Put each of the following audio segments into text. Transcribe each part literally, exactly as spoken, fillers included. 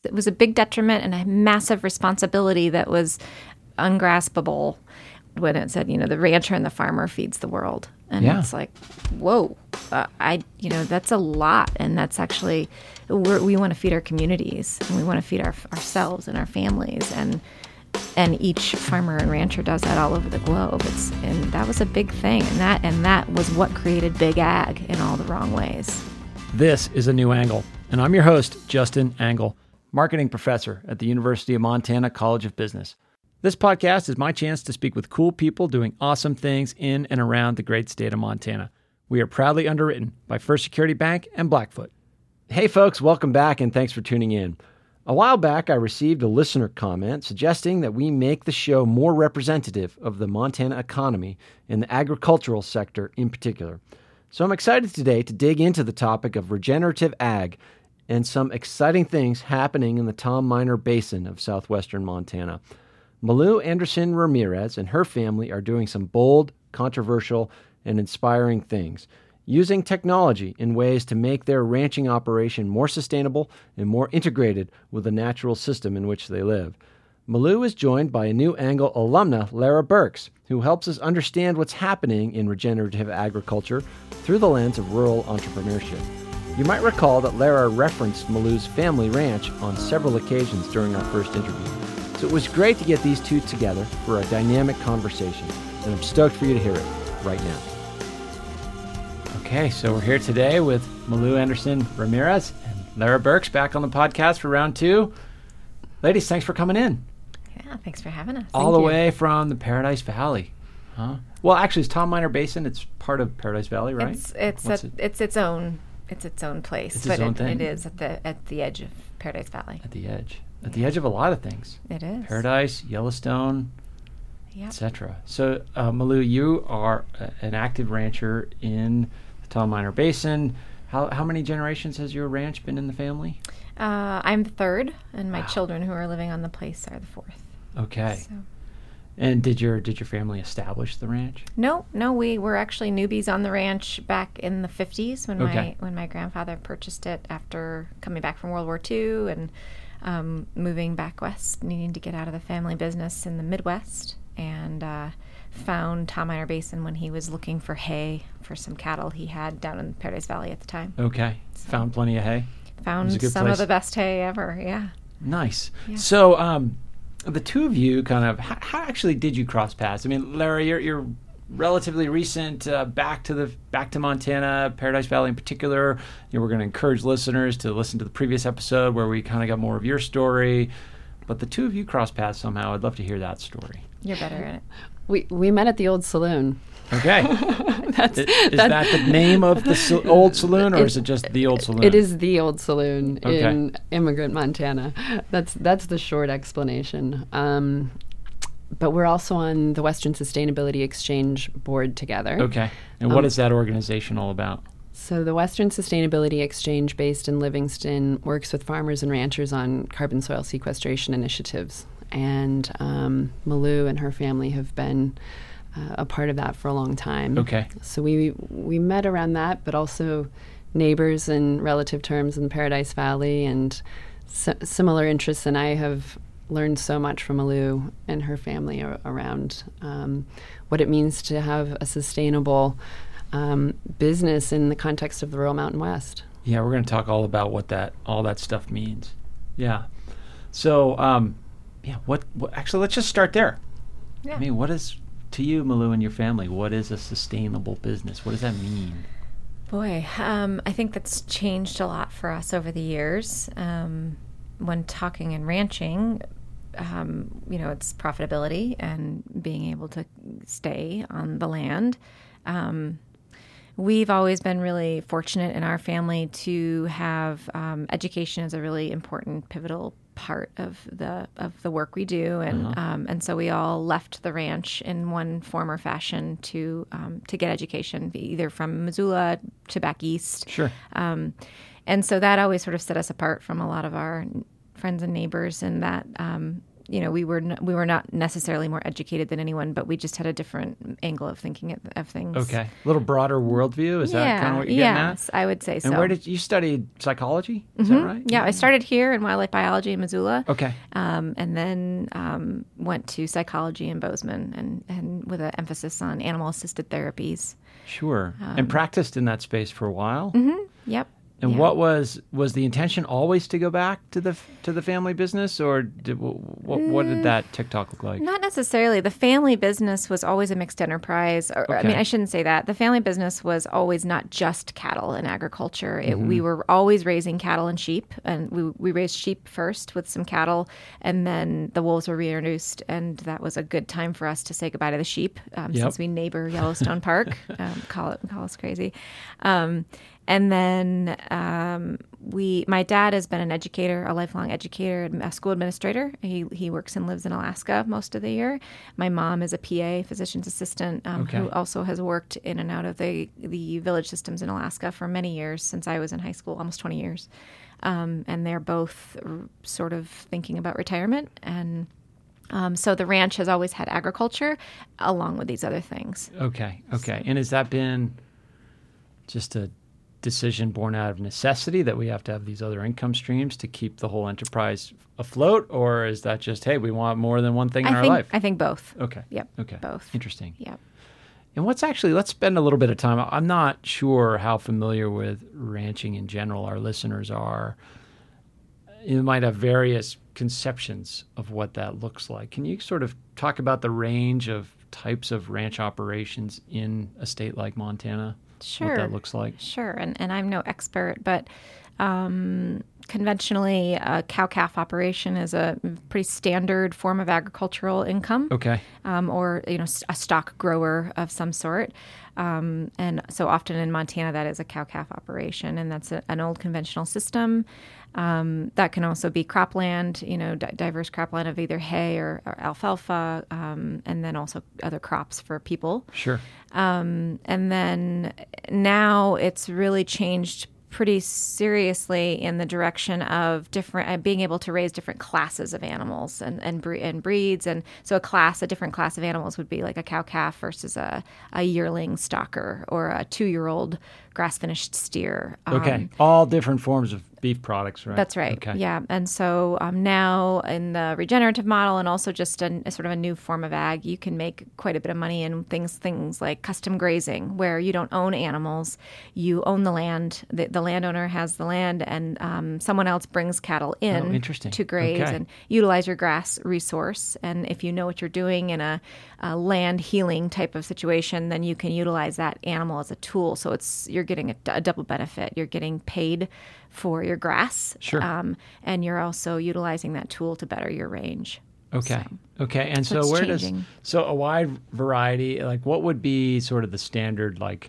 It was a big detriment and a massive responsibility that was ungraspable when it said, you know, the rancher and the farmer feeds the world. And yeah. it's like, whoa, uh, I, you know, that's a lot. And that's actually, we're, we want to feed our communities and we want to feed our, ourselves and our families. And and each farmer and rancher does that all over the globe. It's, and that was a big thing. And that, and that was what created big ag in all the wrong ways. This is A New Angle. And I'm your host, Justin Angle, marketing professor at the University of Montana College of Business. This podcast is my chance to speak with cool people doing awesome things in and around the great state of Montana. We are proudly underwritten by First Security Bank and Blackfoot. Hey folks, welcome back and thanks for tuning in. A while back, I received a listener comment suggesting that we make the show more representative of the Montana economy and the agricultural sector in particular. So I'm excited today to dig into the topic of regenerative ag and some exciting things happening in the Tom Miner Basin of southwestern Montana. Malou Anderson Ramirez and her family are doing some bold, controversial, and inspiring things, using technology in ways to make their ranching operation more sustainable and more integrated with the natural system in which they live. Malou is joined by a New Angle alumna, Lara Burks, who helps us understand what's happening in regenerative agriculture through the lens of rural entrepreneurship. You might recall that Lara referenced Malou's family ranch on several occasions during our first interview. So it was great to get these two together for a dynamic conversation, and I'm stoked for you to hear it right now. Okay, so we're here today with Malou Anderson Ramirez and Lara Burks back on the podcast for round two. Ladies, thanks for coming in. Yeah, thanks for having us. All Thank the you. way from the Paradise Valley. Huh? Well, actually, it's Tom Miner Basin. It's part of Paradise Valley, right? It's it's What's a, it? it's its own it's its own place, It's but its own it, thing. it is at the at the edge of Paradise Valley. At the edge. At the edge of a lot of things. It is. Paradise, Yellowstone, Yep. et cetera. So, uh, Malou, you are a, an active rancher in the Tom Miner Basin. How how many generations has your ranch been in the family? Uh, I'm the third, and my Wow. children who are living on the place are the fourth. Okay. So. And did your did your family establish the ranch? No, no, we were actually newbies on the ranch back in the fifties when Okay. my when my grandfather purchased it after coming back from World War Two and um, moving back west, needing to get out of the family business in the Midwest, and uh, found Tom Miner Basin when he was looking for hay for some cattle he had down in Paradise Valley at the time. Okay. So- Found plenty of hay? It was Found a good some place. of the best hay ever, yeah. Nice. Yeah. So, um, the two of you kind of, how, how actually did you cross paths? I mean, Larry, you're, you're relatively recent uh, back to the back to Montana, Paradise Valley in particular. You know, we're going to encourage listeners to listen to the previous episode where we kind of got more of your story. But the two of you crossed paths somehow. I'd love to hear that story. You're better at it. We we met at the old saloon. Okay. That's, is is that the name of the sa- old saloon, or It- is it just the old saloon? It is the old saloon Okay. in Immigrant, Montana. That's that's the short explanation. Um, but we're also on the Western Sustainability Exchange board together. Okay. And what Um, is that organization all about? So the Western Sustainability Exchange, based in Livingston, works with farmers and ranchers on carbon soil sequestration initiatives. And um, Malou and her family have been uh, a part of that for a long time. Okay. So we we met around that, but also neighbors in relative terms in Paradise Valley, and si- similar interests. And I have learned so much from Malou and her family a- around um, what it means to have a sustainable um, business in the context of the rural Mountain West. Yeah, we're going to talk all about what that all that stuff means. Yeah. So, um, yeah, what, what? Actually, let's just start there. Yeah. I mean, what is to you, Malou, and your family? What is a sustainable business? What does that mean? Boy, um, I think that's changed a lot for us over the years. Um, when talking and ranching, um, you know, it's profitability and being able to stay on the land. Um, we've always been really fortunate in our family to have um, education as a really important, pivotal part of the of the work we do, and Uh-huh. um, and so we all left the ranch in one form or fashion to um, to get education, either from Missoula to back east. Sure. Um, and so that always sort of set us apart from a lot of our friends and neighbors, and that um, you know, we were n- we were not necessarily more educated than anyone, but we just had a different angle of thinking of, of things. Okay, a little broader worldview. Is yeah, that kind of what you're getting at? Yes, I would say so. And where did you study psychology? Is mm-hmm. that right? Yeah, I started here in wildlife biology in Missoula. Okay. Um, and then um, went to psychology in Bozeman, and, and with an emphasis on animal-assisted therapies. Sure. Um, and practiced in that space for a while. Mm-hmm. Yep. And yeah. what was was the intention always to go back to the to the family business, or did, what what did that TikTok look like? Not necessarily. The family business was always a mixed enterprise. Or, Okay. I mean, I shouldn't say that. The family business was always not just cattle and agriculture. It, Mm-hmm. We were always raising cattle and sheep, and we we raised sheep first with some cattle, and then the wolves were reintroduced, and that was a good time for us to say goodbye to the sheep, um, Yep. since we neighbor Yellowstone Park. Um, call it call us crazy. Um, And then um, we, my dad has been an educator, a lifelong educator, a school administrator. He he works and lives in Alaska most of the year. My mom is a P A, physician's assistant, um, Okay. who also has worked in and out of the the village systems in Alaska for many years since I was in high school, almost twenty years. Um, and they're both r- sort of thinking about retirement. And um, so the ranch has always had agriculture along with these other things. Okay, okay. And has that been just a decision born out of necessity that we have to have these other income streams to keep the whole enterprise afloat, or is that just, hey, we want more than one thing in I our think life? I think both. Okay. Yep. Okay. Both. Interesting. Yep. And what's actually, let's spend a little bit of time. I'm not sure how familiar with ranching in general our listeners are. You might have various conceptions of what that looks like. Can you sort of talk about the range of types of ranch operations in a state like Montana? Sure. What that looks like? Sure. And, and I'm no expert, but um, conventionally, a cow-calf operation is a pretty standard form of agricultural income. Okay. Um, or, you know, a stock grower of some sort. Um, and so often in Montana, that is a cow-calf operation, and that's a, an old conventional system. Um, that can also be cropland, you know, di- diverse cropland of either hay or, or alfalfa, um, and then also other crops for people. Sure. Um, and then now it's really changed pretty seriously in the direction of different, uh, being able to raise different classes of animals and and, bre- and breeds. And so a class, a different class of animals would be like a cow-calf versus a, a yearling stocker or a two-year-old grass-finished steer. Um, Okay. All different forms of beef products, right? That's right. Okay. Yeah. And so um, now in the regenerative model and also just a, a sort of a new form of ag, you can make quite a bit of money in things things like custom grazing, where you don't own animals, you own the land. The, the landowner has the land, and um, someone else brings cattle in Oh, interesting. to graze Okay. and utilize your grass resource. And if you know what you're doing in a, a land healing type of situation, then you can utilize that animal as a tool. So it's you're getting a, a double benefit. You're getting paid for your grass, Sure. um, and you're also utilizing that tool to better your range. Okay. So- Okay. And so so, it's where changing. does so a wide variety, like what would be sort of the standard like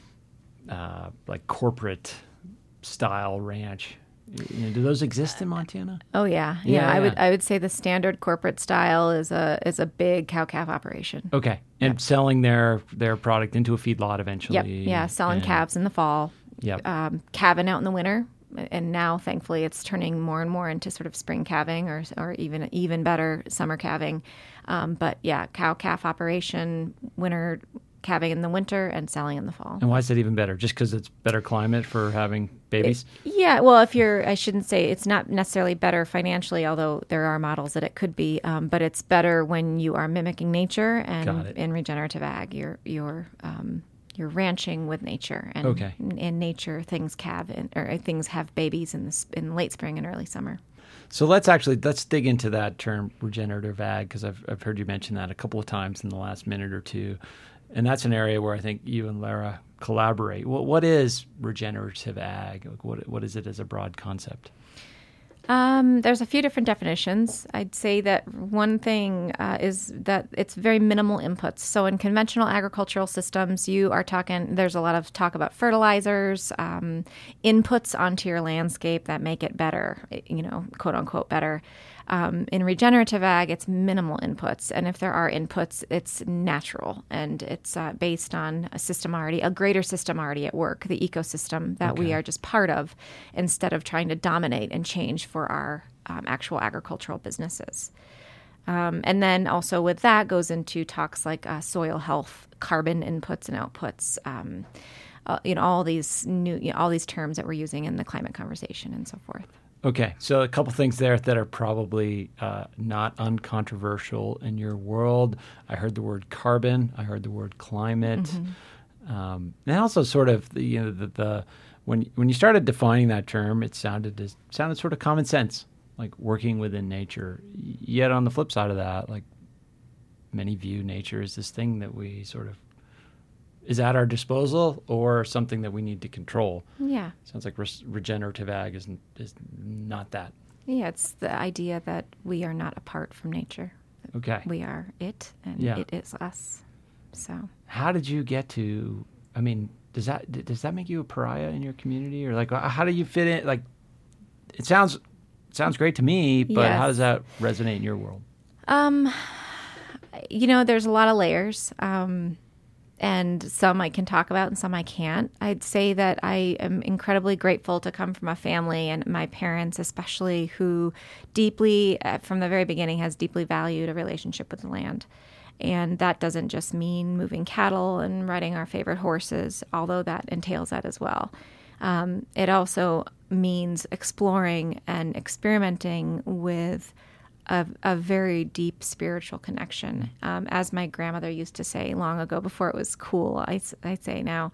uh, like corporate style ranch? You know, do those exist in Montana? Oh yeah, yeah. Yeah, I would yeah. I would say the standard corporate style is a is a big cow calf operation. Okay. And selling their their product into a feedlot eventually. Yep. Yeah. Selling and- calves in the fall. Yep. Um, calving out in the winter. And now, thankfully, it's turning more and more into sort of spring calving, or or even even better, summer calving. Um, but yeah, cow calf operation, winter calving in the winter, and selling in the fall. And why is that even better? Just because it's better climate for having babies? Yeah, well, if you're, I shouldn't say it's not necessarily better financially, although there are models that it could be. Um, but it's better when you are mimicking nature, Got and it. in regenerative ag, you're you're um, you're ranching with nature, and Okay. in, in nature, things calve in, or things have babies in the s- in late spring and early summer. So let's actually let's dig into that term regenerative ag, because I've I've heard you mention that a couple of times in the last minute or two, and that's an area where I think you and Lara collaborate. What what is regenerative ag? Like what what is it as a broad concept? Um, there's a few different definitions. I'd say that one thing uh, is that it's very minimal inputs. So in conventional agricultural systems, you are talking, there's a lot of talk about fertilizers, um, inputs onto your landscape that make it better, you know, quote unquote better. Um, in regenerative ag, it's minimal inputs. And if there are inputs, it's natural, and it's uh, based on a system already, a greater system already at work, the ecosystem that we Okay. are just part of, instead of trying to dominate and change for our um, actual agricultural businesses. Um, and then also with that goes into talks like uh, soil health, carbon inputs and outputs, um, uh, you know, all these new, you know, all these terms that we're using in the climate conversation and so forth. Okay, so a couple things there that are probably uh, not uncontroversial in your world. I heard the word carbon. I heard the word climate. Mm-hmm. Um, and also sort of the, you know the, the when when you started defining that term, it sounded as, sounded sort of common sense, like working within nature. Yet on the flip side of that, like many view nature as this thing that we sort of is at our disposal or something that we need to control. Yeah. Sounds like re- regenerative ag is, is not that. Yeah, it's the idea that we are not apart from nature. Okay. We are it, and yeah. it is us. So. How did you get to, I mean, does that does that make you a pariah in your community? Or like, how do you fit in? Like, it sounds it sounds great to me, but yes. how does that resonate in your world? Um, you know, there's a lot of layers. Um And some I can talk about and some I can't. I'd say that I am incredibly grateful to come from a family, and my parents especially, who deeply, uh, from the very beginning, has deeply valued a relationship with the land. And that doesn't just mean moving cattle and riding our favorite horses, although that entails that as well. Um, it also means exploring and experimenting with A, a very deep spiritual connection. Um, as my grandmother used to say long ago, before it was cool, I, I say now,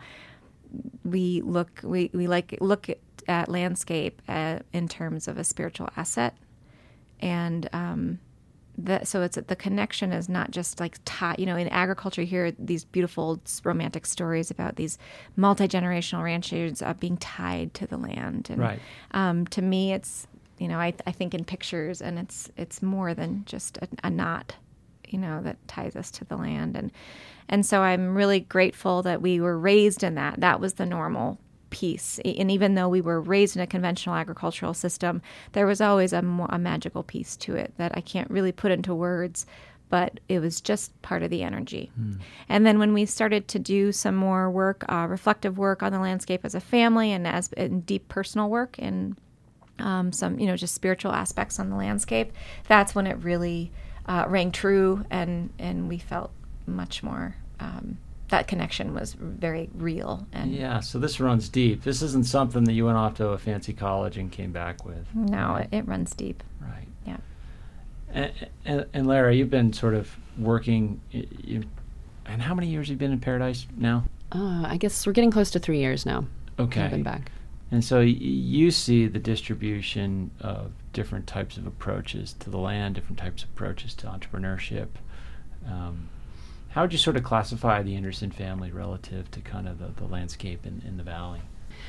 we look we, we like look at, at landscape at, in terms of a spiritual asset, and um, that so it's the connection is not just like tie. You know, in agriculture, you hear these beautiful romantic stories about these multi-generational ranchers uh, being tied to the land, and right. um, to me, it's You know, I, I think in pictures, and it's it's more than just a, a knot, you know, that ties us to the land. And and so I'm really grateful that we were raised in that. That was the normal piece. And even though we were raised in a conventional agricultural system, there was always a, a magical piece to it that I can't really put into words, but it was just part of the energy. Mm. And then when we started to do some more work, uh, reflective work on the landscape as a family, and as in deep personal work and Um, some, you know, just spiritual aspects on the landscape, that's when it really uh, rang true, and, and we felt much more, um, that connection was very real. And yeah, so this runs deep. This isn't something that you went off to a fancy college and came back with. No, right? it, it runs deep. Right. Yeah. And, and, and Lara, you've been sort of working, you, and how many years have you been in Paradise now? Uh, I guess we're getting close to three years now. Okay. I've been back. And so y- you see the distribution of different types of approaches to the land, different types of approaches to entrepreneurship. Um, how would you sort of classify the Anderson family relative to kind of the, the landscape in, in the valley?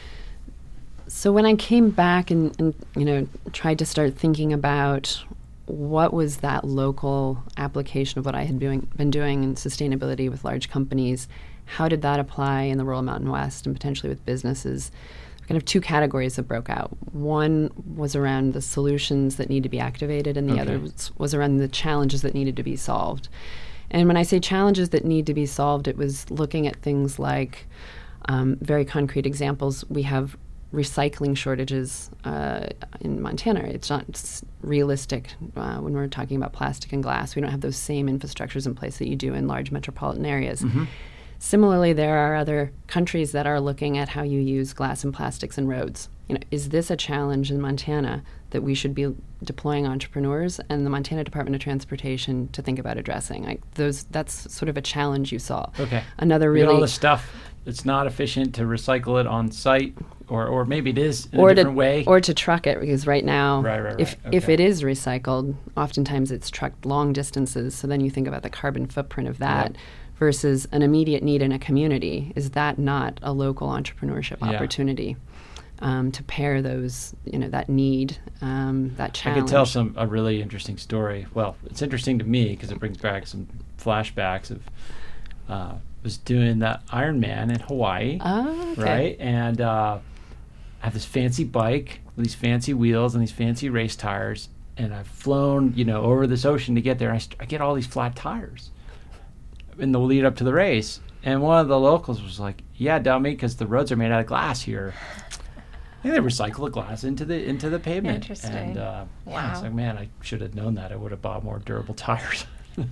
So when I came back and, and, you know, tried to start thinking about what was that local application of what I had doing, been doing in sustainability with large companies, how did that apply in the rural Mountain West and potentially with businesses? Kind of two categories that broke out. One was around the solutions that need to be activated, and the okay. other was, was around the challenges that needed to be solved. And when I say challenges that need to be solved, it was looking at things like um, very concrete examples. We have recycling shortages uh, in Montana. It's not s- realistic uh, when we're talking about plastic and glass. We don't have those same infrastructures in place that you do in large metropolitan areas. Mm-hmm. Similarly, there are other countries that are looking at how you use glass and plastics in roads. You know, is this a challenge in Montana that we should be deploying entrepreneurs and the Montana Department of Transportation to think about addressing? Like those, that's sort of a challenge you saw. Okay. Another really, really all the stuff. It's not efficient to recycle it on site, or, or maybe it is in or a different to, way. Or to truck it, because right now, right, right, right. if okay. if it is recycled, oftentimes it's trucked long distances. So then you think about the carbon footprint of that. Yep. Versus an immediate need in a community. Is that not a local entrepreneurship yeah. opportunity um, to pair those, you know, that need, um, that challenge? I could tell some a really interesting story. Well, it's interesting to me because it brings back some flashbacks of uh, was doing the Ironman in Hawaii, oh, okay. right? And uh, I have this fancy bike with these fancy wheels and these fancy race tires, and I've flown, you know, over this ocean to get there. And I, st- I get all these flat tires in the lead up to the race, and one of the locals was like, "Yeah, dummy, because the roads are made out of glass here." think they recycle the glass into the into the pavement. Interesting. And uh, Wow. yeah, it's like, man, I should have known that. I would have bought more durable tires.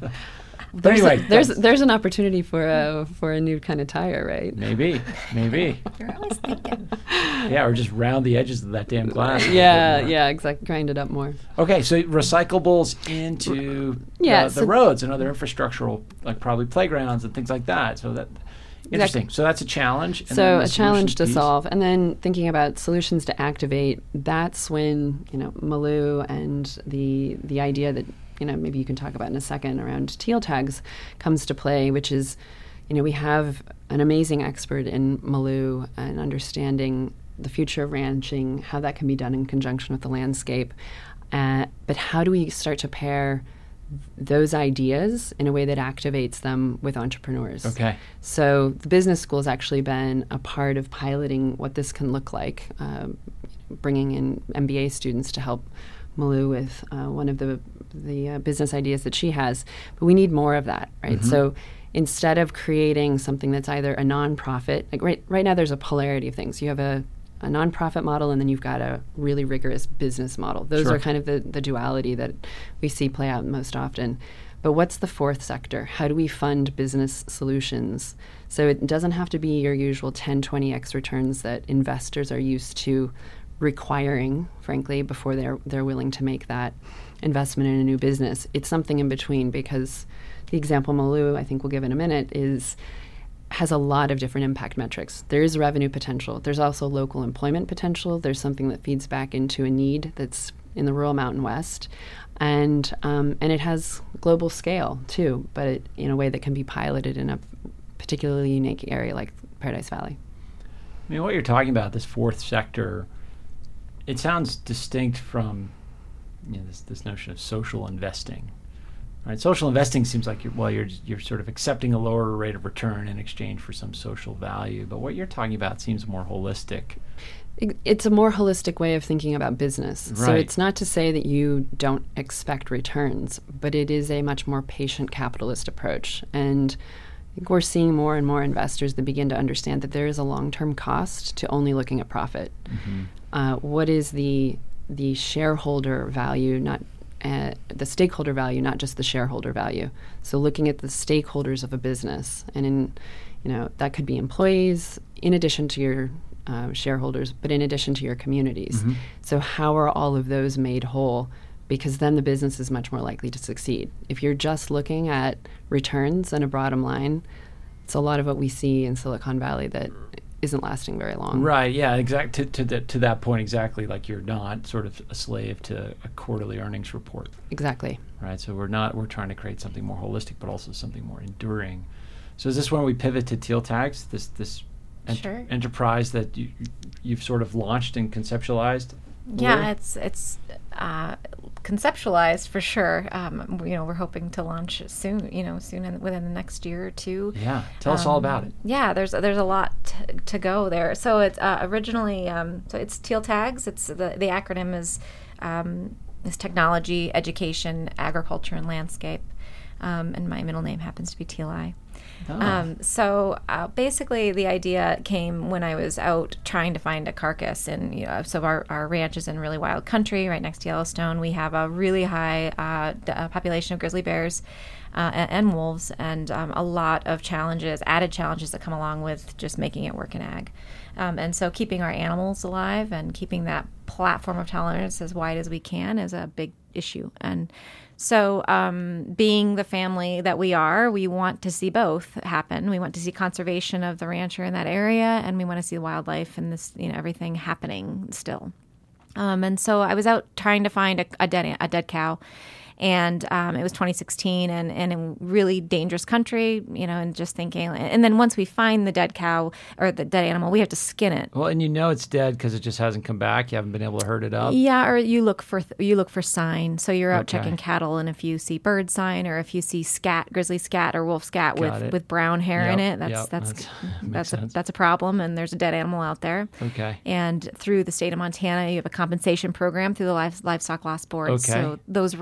But There's anyway, a, there's that's- there's an opportunity for a for a new kind of tire, right? maybe, maybe, You're always thinking. yeah, or just round the edges of that damn glass. a little Yeah, bit more. yeah, exactly. Grind it up more. Okay, so recyclables into Yeah, the, the so- roads and other infrastructural, like probably playgrounds and things like that. So that interesting. So that's a challenge. And then So the a challenge to solutions piece. solve, and then thinking about solutions to activate. That's when you know Malou and the the idea that you know maybe you can talk about in a second around teal tags comes to play, which is you know we have an amazing expert in Malou and understanding the future of ranching, how that can be done in conjunction with the landscape. Uh, but how do we start to pair those ideas in a way that activates them with entrepreneurs? Okay. So the business school has actually been a part of piloting what this can look like, um, bringing in M B A students to help Malou with uh, one of the the uh, business ideas that she has. But we need more of that, right? So instead of creating something that's either a nonprofit, like right right now there's a polarity of things. You have a a nonprofit model, and then you've got a really rigorous business model. Those Sure. are kind of the, the duality that we see play out most often. But what's the fourth sector? How do we fund business solutions? So it doesn't have to be your usual ten, twenty x returns that investors are used to requiring, frankly, before they're they're willing to make that investment in a new business. It's something in between, because the example Malou, I think we'll give in a minute, is has a lot of different impact metrics. There is revenue potential. There's also local employment potential. There's something that feeds back into a need that's in the rural Mountain West. And um, and it has global scale, too, but it, in a way that can be piloted in a particularly unique area like Paradise Valley. I mean, what you're talking about, this fourth sector, it sounds distinct from you know, this, this notion of social investing. Right? Social investing seems like you're, well, you're you're sort of accepting a lower rate of return in exchange for some social value. But what you're talking about seems more holistic. It- It's a more holistic way of thinking about business. So Right. it's not to say that you don't expect returns, but it is a much more patient capitalist approach. And I think we're seeing more and more investors that begin to understand that there is a long-term cost to only looking at profit. Uh, what is the the shareholder value, not uh, the stakeholder value, not just the shareholder value? So looking at the stakeholders of a business, and in you know that could be employees in addition to your uh, shareholders, but in addition to your communities. So how are all of those made whole? Because then the business is much more likely to succeed. If you're just looking at returns and a bottom line, it's a lot of what we see in Silicon Valley that isn't lasting very long. Right. Yeah. Exact. To to, the, to that point, exactly. Like you're not sort of a slave to a quarterly earnings report. Exactly. Right. So we're not. We're trying to create something more holistic, but also something more enduring. So is this when we pivot to Teal Tags? This this ent- Sure. enterprise that you you've sort of launched and conceptualized? Yeah, Lou? it's it's uh, conceptualized for sure. Um, you know, we're hoping to launch soon. You know, soon in, within the next year or two. Yeah. Tell us all Um, about it. Yeah, there's there's a lot t- to go there. So it's uh, originally um, so it's Teal Tags. It's the the acronym is um, is technology, education, agriculture, and landscape. Um, and my middle name happens to be Teal Eye. Oh. Um, so uh, basically, the idea came when I was out trying to find a carcass, and you know, so our, our ranch is in really wild country, right next to Yellowstone. We have a really high uh, d- uh, population of grizzly bears uh, and, and wolves, and um, a lot of challenges, added challenges that come along with just making it work in ag. Um, and so, keeping our animals alive and keeping that platform of tolerance as wide as we can is a big issue. And so, um, being the family that we are, we want to see both happen. We want to see conservation of the rancher in that area, and we want to see wildlife and this, you know, everything happening still. Um, and so, I was out trying to find a, a dead a dead cow, and um, it was twenty sixteen, and, and in really dangerous country, you know, and just thinking. And then once we find the dead cow or the dead animal, we have to skin it. Well, and you know it's dead because it just hasn't come back. You haven't been able to herd it up. Yeah, or you look for th- you look for sign. So you're out Okay. checking cattle, and if you see bird sign, or if you see scat, grizzly scat, or wolf scat Got with, it. with brown hair in Yep, it, that's yep, that's that's- that's, makes a sense. that's a problem, and there's a dead animal out there. Okay. And through the state of Montana, you have a compensation program through the Live, Livestock Loss Board. Okay. So those ranchers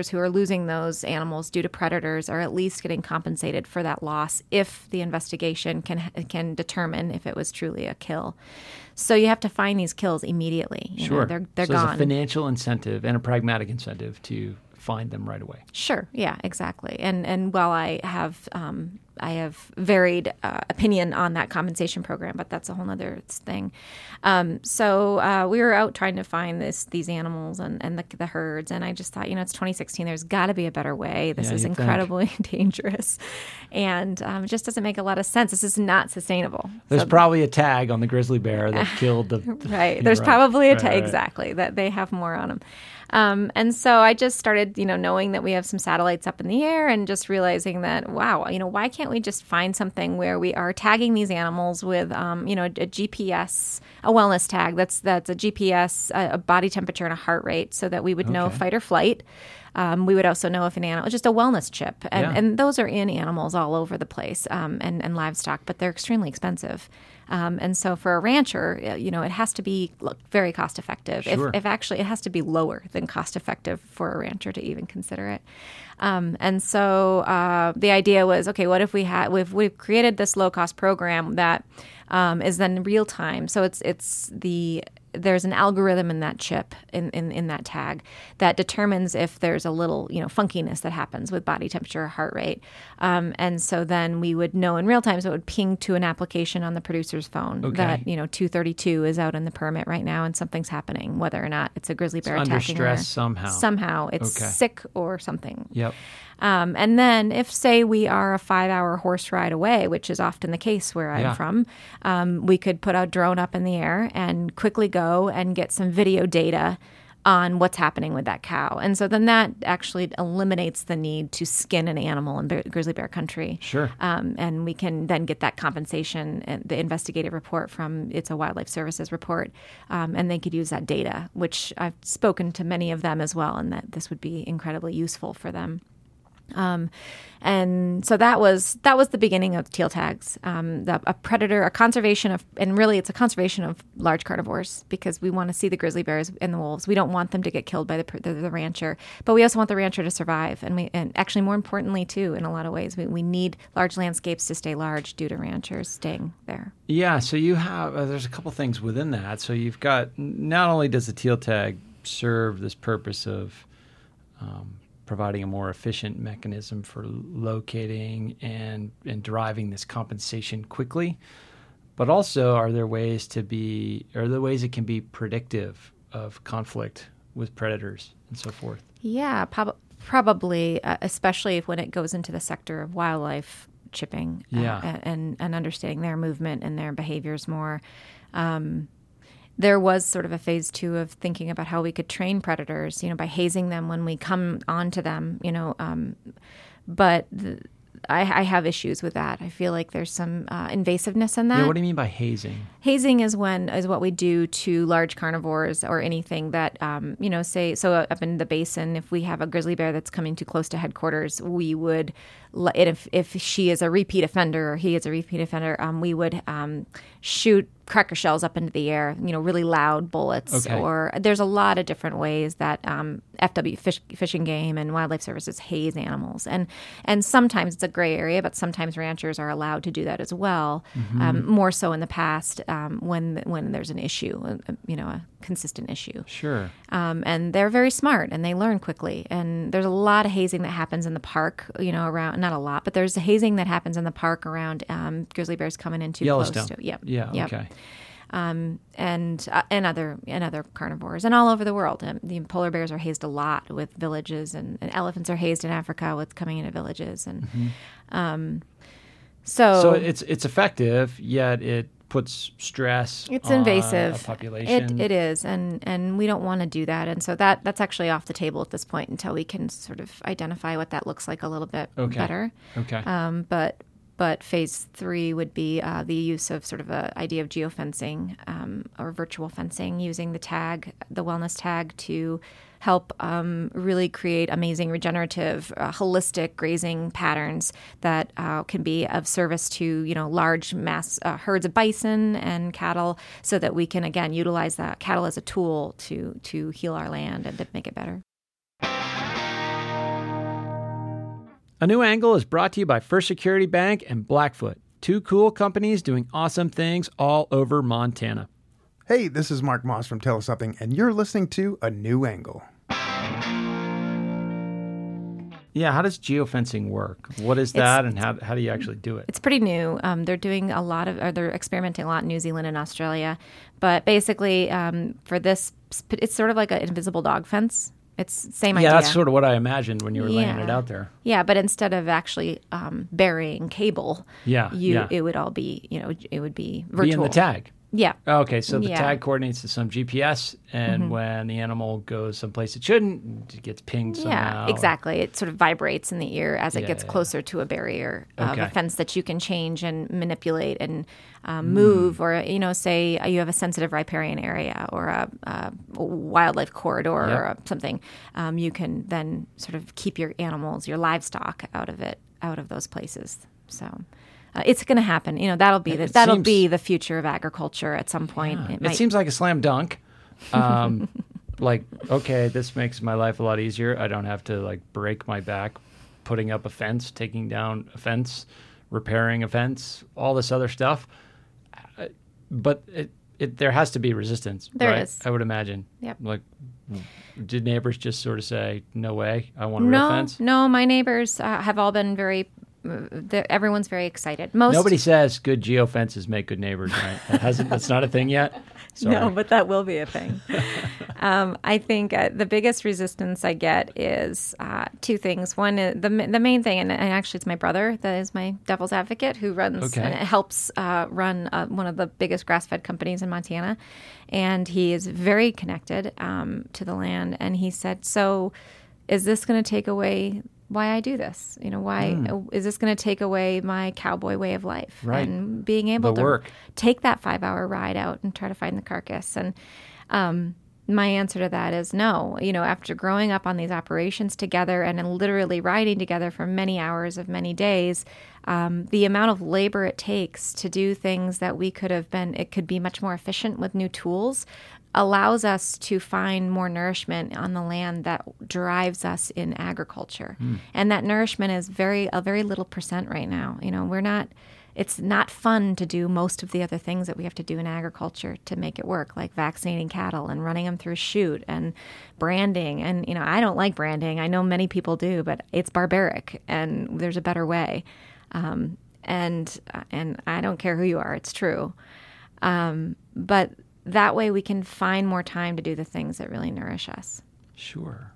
ranchers who are losing those animals due to predators are at least getting compensated for that loss if the investigation can can determine if it was truly a kill. So you have to find these kills immediately. You sure. know, they're they're so gone. There's a financial incentive and a pragmatic incentive to find them right away. Sure. Yeah, exactly. And and while I have um, I have varied uh, opinion on that compensation program, but that's a whole other thing. Um, so uh, we were out trying to find this these animals and, and the, the herds, and I just thought, you know, it's twenty sixteen. There's got to be a better way. This Yeah, is you'd incredibly dangerous, and um, it just doesn't make a lot of sense. This is not sustainable. There's So- probably a tag on the grizzly bear that killed the... Right. There's Right. probably a Right, ta- right. exactly that they have more on them. Um, and so I just started, you know, knowing that we have some satellites up in the air and just realizing that, wow, you know, why can't we just find something where we are tagging these animals with, um, you know, a, a G P S, a wellness tag that's that's a G P S, a, a body temperature and a heart rate, so that we would know Okay. fight or flight. Um, we would also know if an animal, just a wellness chip, and, Yeah. and those are in animals all over the place, um, and, and livestock, but they're extremely expensive. Um, and so for a rancher, uh, you know, it has to be look, very cost effective. Sure. If, if actually it has to be lower than cost effective for a rancher to even consider it. Um, and so uh, the idea was, okay, what if we had we've we've created this low cost program that um, is then real time. So it's it's the there's an algorithm in that chip in, in, in that tag that determines if there's a little, you know, funkiness that happens with body temperature or heart rate. Um, and so then we would know in real time, so it would ping to an application on the producer's phone Okay. that, you know, two thirty-two is out in the permit right now and something's happening, whether or not it's a grizzly bear It's under attacking stress her. somehow. Somehow it's Okay. sick or something. Yep. Um, and then if, say, we are a five-hour horse ride away, which is often the case where I'm Yeah. from, um, we could put a drone up in the air and quickly go and get some video data on what's happening with that cow. And so then that actually eliminates the need to skin an animal in bear, grizzly bear country. Sure. Um, and we can then get that compensation, and the investigative report from It's a Wildlife Services report, um, and they could use that data, which I've spoken to many of them as well, and that this would be incredibly useful for them. Um, and so that was that was the beginning of teal tags. Um, the, a predator, a conservation of, and really it's a conservation of large carnivores, because we want to see the grizzly bears and the wolves. We don't want them to get killed by the, the, the rancher, but we also want the rancher to survive. And we, and actually more importantly too, in a lot of ways, we, we need large landscapes to stay large due to ranchers staying there. Yeah, so you have, uh, there's a couple things within that. So you've got, not only does the teal tag serve this purpose of um, providing a more efficient mechanism for locating and, and deriving this compensation quickly, but also are there ways to be, are there ways it can be predictive of conflict with predators and so forth? Yeah, prob- probably, uh, especially if when it goes into the sector of wildlife chipping, uh, Yeah. and, and understanding their movement and their behaviors more. Um, there was sort of a phase two of thinking about how we could train predators, you know, by hazing them when we come onto them, you know, um, but the, I, I have issues with that. I feel like there's some uh, invasiveness in that. Yeah, what do you mean by hazing? Hazing is when is what we do to large carnivores or anything that um, you know, say so up in the basin. If we have a grizzly bear that's coming too close to headquarters, we would, if if she is a repeat offender or he is a repeat offender, um, we would um, shoot cracker shells up into the air. You know, really loud bullets. Okay. Or there's a lot of different ways that um, F W Fish, Fish and Game and Wildlife Services haze animals, and and sometimes it's a gray area, but sometimes ranchers are allowed to do that as well. Mm-hmm. Um, more so in the past. Um, when when there's an issue, uh, you know, a consistent issue. Sure. Um, and they're very smart and they learn quickly. And there's a lot of hazing that happens in the park, you know, around, not a lot, but there's a hazing that happens in the park around um, grizzly bears coming in too Yellowstone. close to. Yep. Yeah, Yep. okay. Um, and uh, and other and other carnivores and all over the world. Um, the polar bears are hazed a lot with villages, and, and elephants are hazed in Africa with coming into villages. And Mm-hmm. um, so, So it's it's effective, yet it puts stress it's on invasive. a population. It, it is, and and we don't want to do that. And so that that's actually off the table at this point until we can sort of identify what that looks like a little bit Okay. better. Okay. Um, but but phase three would be uh, the use of sort of a idea of geofencing um, or virtual fencing, using the tag, the wellness tag, to help um, really create amazing regenerative, uh, holistic grazing patterns that uh, can be of service to, you know, large mass uh, herds of bison and cattle, so that we can again utilize that cattle as a tool to to heal our land and to make it better. A New Angle is brought to you by First Security Bank and Blackfoot, two cool companies doing awesome things all over Montana. Hey, this is Mark Moss from Tell Us Something, and you're listening to A New Angle. Yeah, how does geofencing work? What is that, it's, and how how do you actually do it? It's pretty new. Um, they're doing a lot of, or they're experimenting a lot in New Zealand and Australia. But basically, um, for this, it's sort of like an invisible dog fence. It's same yeah, idea. Yeah, that's sort of what I imagined when you were yeah. laying it out there. Yeah, but instead of actually um, burying cable, yeah, you yeah. it would all be, you know, it would be virtual. Be in the tag. Yeah. Okay, so the yeah. tag coordinates to some G P S, and mm-hmm. when the animal goes someplace it shouldn't, it gets pinged somehow. Yeah, exactly. It sort of vibrates in the ear as it yeah, gets yeah. closer to a barrier of okay. a fence that you can change and manipulate and um, move, mm. or, you know, say you have a sensitive riparian area or a, a wildlife corridor yep. or a, something. Um, you can then sort of keep your animals, your livestock out of it, out of those places. So... Uh, it's going to happen. You know, that'll be the, that'll seems, be the future of agriculture at some point. Yeah. It, it might... seems like a slam dunk. Um, like, okay, this makes my life a lot easier. I don't have to like break my back putting up a fence, taking down a fence, repairing a fence, all this other stuff. Uh, but it, it there has to be resistance. There right? is. I would imagine. Yep. Like, did neighbors just sort of say, "No way, I want a no, real fence"? No, my neighbors uh, have all been very. Everyone's very excited. Most Nobody says good geofences make good neighbors, right? That hasn't. That's not a thing yet. Sorry. No, but that will be a thing. um, I think uh, the biggest resistance I get is uh, two things. One, is the the main thing, and, and actually it's my brother that is my devil's advocate who runs okay. and helps uh, run uh, one of the biggest grass-fed companies in Montana, and he is very connected um, to the land. And he said, "So, is this going to take away?" why I do this, you know, why mm. is this going to take away my cowboy way of life right. and being able the to work. take that five hour ride out and try to find the carcass. And um, my answer to that is no. You know, after growing up on these operations together and literally riding together for many hours of many days, um, the amount of labor it takes to do things that we could have been, it could be much more efficient with new tools, allows us to find more nourishment on the land that drives us in agriculture. Mm. And that nourishment is very a very little percent right now. You know, we're not, it's not fun to do most of the other things that we have to do in agriculture to make it work, like vaccinating cattle and running them through chute and branding. And, you know, I don't like branding. I know many people do, but it's barbaric and there's a better way. Um, and, and I don't care who you are, it's true. Um, but that way we can find more time to do the things that really nourish us. Sure.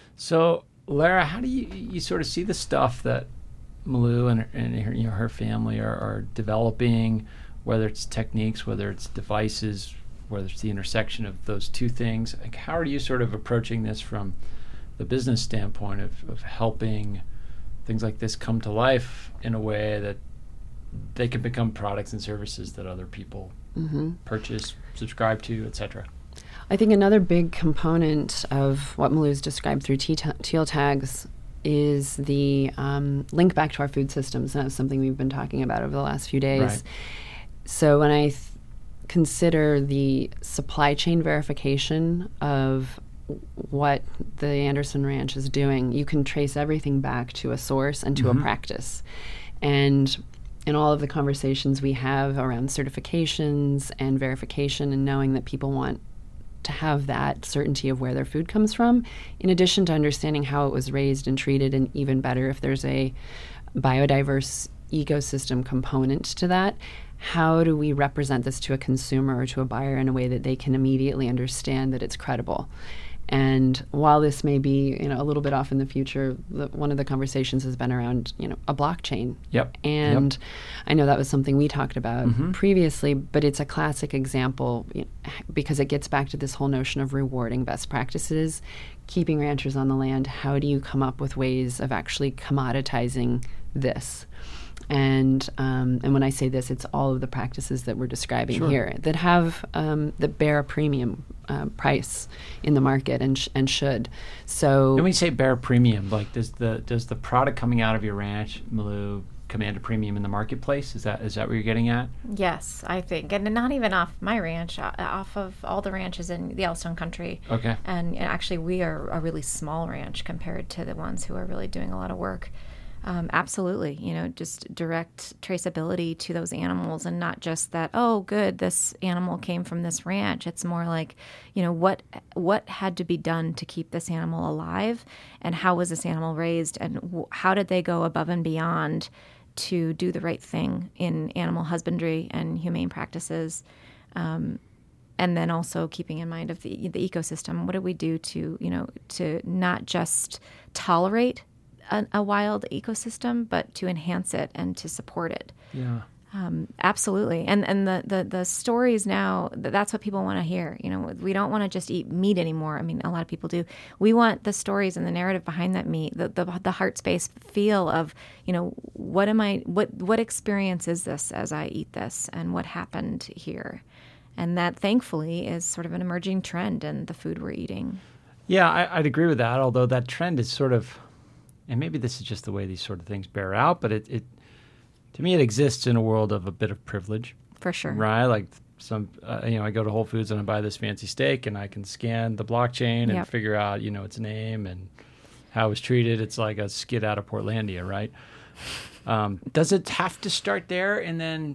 So, Lara, how do you you sort of see the stuff that Malou and, and her, you know, her family are, are developing, whether it's techniques, whether it's devices, whether it's the intersection of those two things? Like, how are you sort of approaching this from the business standpoint of, of helping things like this come to life in a way that they can become products and services that other people mm-hmm. purchase, subscribe to, et cetera? I think another big component of what Malou's described through T- teal tags is the um, link back to our food systems. And that's something we've been talking about over the last few days. Right. So when I th- consider the supply chain verification of what the Anderson Ranch is doing, you can trace everything back to a source and to mm-hmm. a practice. And in all of the conversations we have around certifications and verification and knowing that people want to have that certainty of where their food comes from, in addition to understanding how it was raised and treated, and even better if there's a biodiverse ecosystem component to that, how do we represent this to a consumer or to a buyer in a way that they can immediately understand that it's credible? And while this may be, you know, a little bit off in the future, the, one of the conversations has been around, you know, a blockchain. Yep. And yep. I know that was something we talked about mm-hmm. previously, but it's a classic example, you know, because it gets back to this whole notion of rewarding best practices, keeping ranchers on the land. How do you come up with ways of actually commoditizing this? And um, and when I say this, it's all of the practices that we're describing sure. here that have um, that bear a premium uh, price in the market and sh- and should. So when we say bear premium, like does the does the product coming out of your ranch, Malou, command a premium in the marketplace? Is that is that what you're getting at? Yes, I think, and not even off my ranch, off of all the ranches in the Yellowstone country. Okay. And, and actually, we are a really small ranch compared to the ones who are really doing a lot of work. Um, absolutely. You know, just direct traceability to those animals, and not just that, oh, good, this animal came from this ranch. It's more like, you know, what what had to be done to keep this animal alive, and how was this animal raised, and w- how did they go above and beyond to do the right thing in animal husbandry and humane practices. Um, and then also keeping in mind of the the ecosystem. What do we do to, you know, to not just tolerate a, a wild ecosystem, but to enhance it and to support it? Yeah. Um, absolutely. And and the, the, the stories now, that's what people want to hear. You know, we don't want to just eat meat anymore. I mean, a lot of people do. We want the stories and the narrative behind that meat, the the, the heart space feel of, you know, what am I, what, what experience is this as I eat this, and what happened here? And that, thankfully, is sort of an emerging trend in the food we're eating. Yeah, I, I'd agree with that, although that trend is sort of, and maybe this is just the way these sort of things bear out, but it, it to me, it exists in a world of a bit of privilege. For sure. Right? Like some, uh, you know, I go to Whole Foods and I buy this fancy steak, and I can scan the blockchain and Yep. figure out, you know, its name and how it was treated. It's like a skid out of Portlandia, right? Um, does it have to start there and then,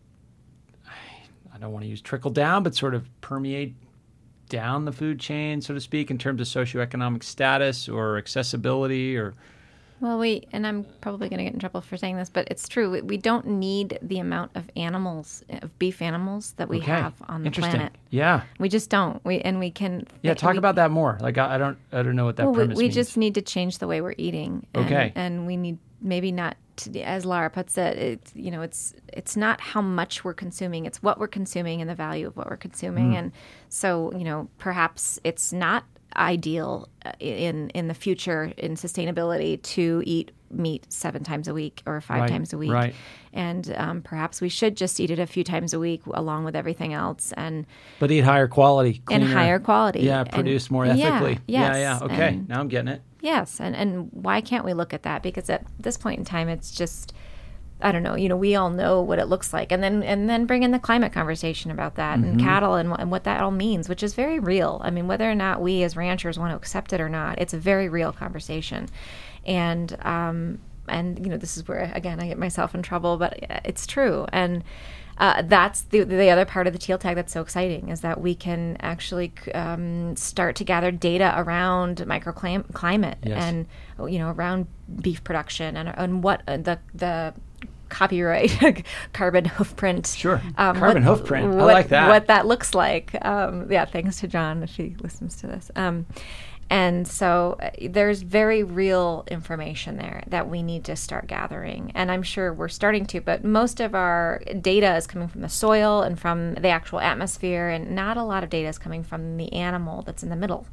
I don't want to use trickle down, but sort of permeate down the food chain, so to speak, in terms of socioeconomic status or accessibility or... Well, we, and I'm probably going to get in trouble for saying this, but it's true. We, we don't need the amount of animals, of beef animals that we Okay. have on the Interesting. planet. Yeah. We just don't. We and we can. Yeah, talk we, about that more. Like, I, I don't I don't know what that well, we, premise we means. just need to change the way we're eating. And, Okay. And we need maybe not, to, as Lara puts it, it's, you know, it's it's not how much we're consuming, it's what we're consuming and the value of what we're consuming. Mm. And so, you know, perhaps it's not ideal in in the future in sustainability to eat meat seven times a week or five Right, times a week. right. And um, perhaps we should just eat it a few times a week along with everything else, and But eat higher quality, and cleaner. higher quality. Yeah, And- produce more yeah, ethically. yes, yeah, yeah. Okay, and- now I'm getting it. Yes, and, and why can't we look at that? Because at this point in time, it's just, I don't know, you know, we all know what it looks like. And then and then bring in the climate conversation about that Mm-hmm. and cattle and, and what that all means, which is very real. I mean, whether or not we as ranchers want to accept it or not, it's a very real conversation. And, um, and you know, this is where, again, I get myself in trouble, but it's true. And Uh, that's the the other part of the teal tag that's so exciting, is that we can actually um, start to gather data around microclimate Yes. and, you know, around beef production and and what uh, the the copyright carbon hoofprint. Sure. Carbon what- hoofprint. I what- like that. What that looks like. Um, yeah, thanks to John if she listens to this. Um, and so uh, there's very real information there that we need to start gathering. And I'm sure we're starting to, but most of our data is coming from the soil and from the actual atmosphere, and not a lot of data is coming from the animal that's in the middle.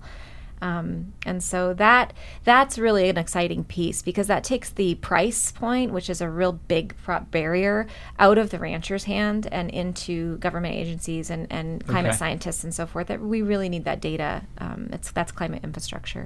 Um, and so that that's really an exciting piece, because that takes the price point, which is a real big pro- barrier, out of the rancher's hand and into government agencies and, and climate Okay. scientists and so forth. That we really need that data. Um, it's that's climate infrastructure.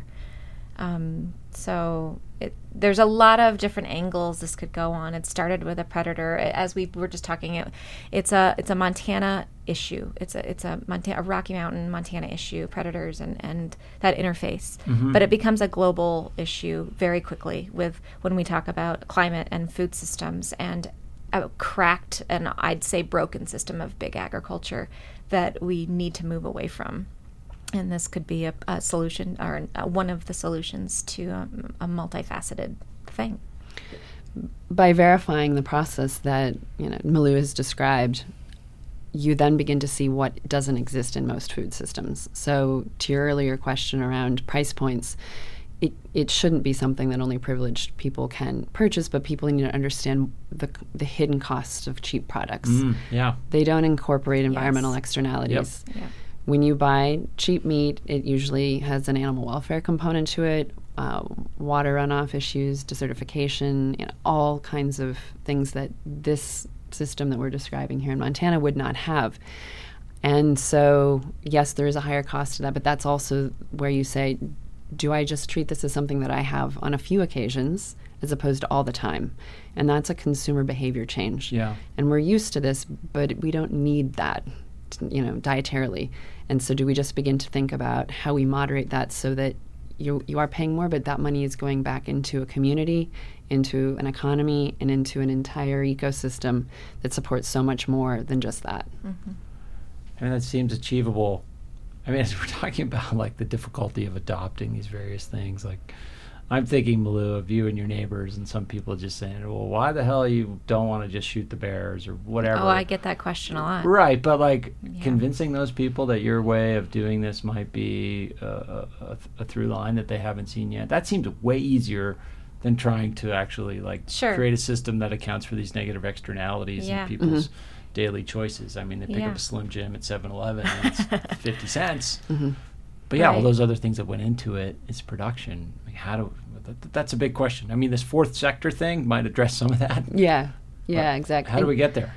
Um, so it, there's a lot of different angles this could go on. It started with a predator, as we were just talking. It, it's a it's a Montana issue. It's a it's a Montana, a Rocky Mountain, Montana issue. Predators and, and that interface, Mm-hmm. but it becomes a global issue very quickly with when we talk about climate and food systems and a cracked and I'd say broken system of big agriculture that we need to move away from. And this could be a, a solution, or uh, one of the solutions to um, a multifaceted thing. By verifying the process that, you know, Malou has described, you then begin to see what doesn't exist in most food systems. So to your earlier question around price points, it, it shouldn't be something that only privileged people can purchase, but people need to understand the, the hidden costs of cheap products. Mm, yeah. They don't incorporate environmental Yes. externalities. Yeah. When you buy cheap meat, it usually has an animal welfare component to it, uh, water runoff issues, desertification, you know, all kinds of things that this system that we're describing here in Montana would not have. And so, yes, there is a higher cost to that, but that's also where you say, do I just treat this as something that I have on a few occasions as opposed to all the time? And that's a consumer behavior change. Yeah. And we're used to this, but we don't need that, you know, dietarily. And so do we just begin to think about how we moderate that so that you you are paying more, but that money is going back into a community, into an economy, and into an entire ecosystem that supports so much more than just that. Mm-hmm. I mean, that seems achievable. I mean, as we're talking about like the difficulty of adopting these various things, like I'm thinking, Malou, of you and your neighbors, and some people just saying, well, why the hell you don't want to just shoot the bears or whatever. Oh, I get that question a lot. Right, but like Yeah. convincing those people that your way of doing this might be a, a, a through line that they haven't seen yet, that seems way easier than trying to actually like Sure. create a system that accounts for these negative externalities Yeah. in people's daily choices. I mean, they pick Yeah. up a Slim Jim at seven eleven and it's fifty cents. Mm-hmm. But yeah, all Right. those other things that went into it, it's production. Like how do that, that's a big question. I mean, this fourth sector thing might address some of that. Yeah, yeah, But exactly. How do we get there?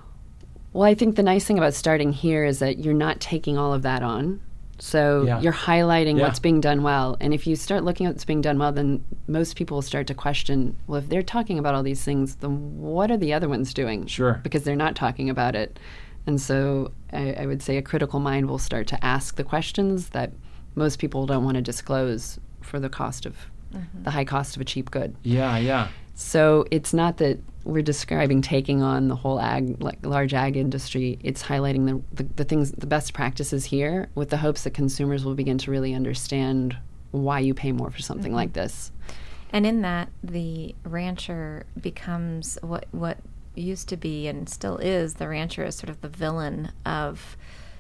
Well, I think the nice thing about starting here is that you're not taking all of that on. So Yeah. you're highlighting Yeah. what's being done well. And if you start looking at what's being done well, then most people will start to question, well, if they're talking about all these things, then what are the other ones doing? Sure. Because they're not talking about it. And so I, I would say a critical mind will start to ask the questions that most people don't want to disclose for the cost of the high cost of a cheap good. Yeah, yeah. So it's not that we're describing taking on the whole ag, like large ag industry. It's highlighting the, the, the things, the best practices here, with the hopes that consumers will begin to really understand why you pay more for something Mm-hmm. like this. And in that, the rancher becomes what what used to be and still is. The rancher is sort of the villain of